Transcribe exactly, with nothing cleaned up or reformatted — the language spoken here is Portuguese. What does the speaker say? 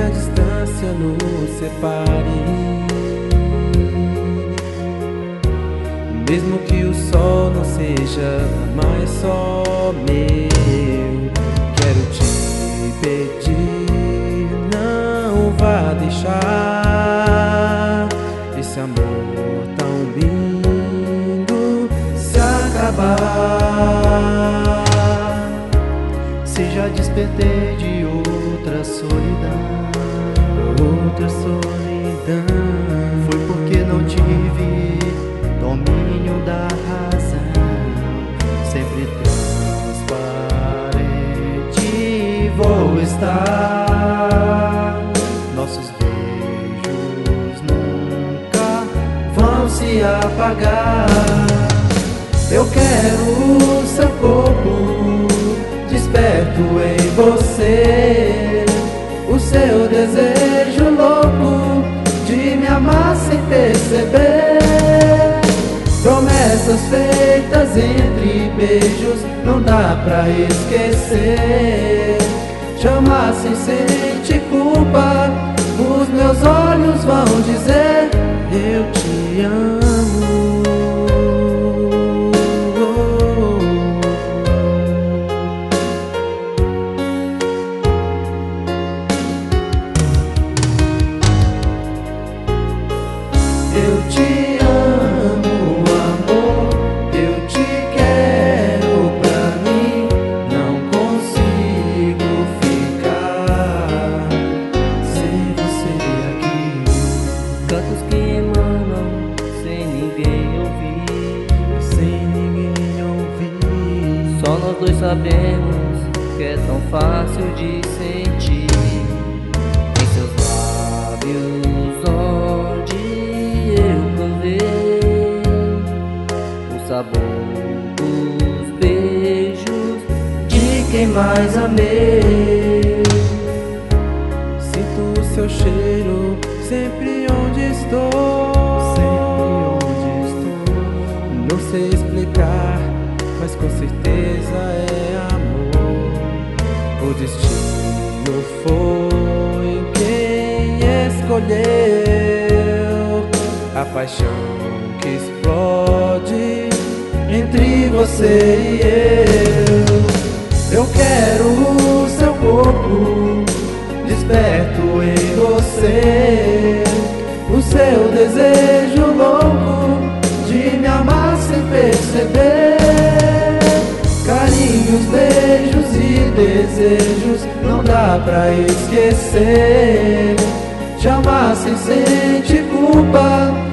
a distância nos separe, mesmo que o sol não seja mais só meu, quero te pedir, não vá deixar esse amor tão lindo se acabar. Se já despertei de outra solidão, outra solidão, foi porque não tive domínio da razão. Sempre transparente vou estar, nossos beijos nunca vão se apagar. Eu quero seu corpo desperto em você, o seu desejo louco de me amar sem perceber. Promessas feitas entre beijos não dá pra esquecer. Te amar sem sentir culpa, os meus olhos vão dizer eu te amo. Eu te amo, amor, eu te quero pra mim, não consigo ficar sem você aqui. Cantos que emanam sem ninguém ouvir, sem ninguém ouvir. só nós dois sabemos que é tão fácil de sentir em seus lábios onde o sabor dos beijos de quem mais amei. Sinto o seu cheiro sempre onde estou, sempre onde estou. não sei explicar, mas com certeza é amor. O destino foi quem escolheu a paixão que explode entre você e eu. Eu quero o seu corpo desperto em você, o seu desejo louco de me amar sem perceber. Carinhos, beijos e desejos não dá pra esquecer. Te amar sem sentir culpa,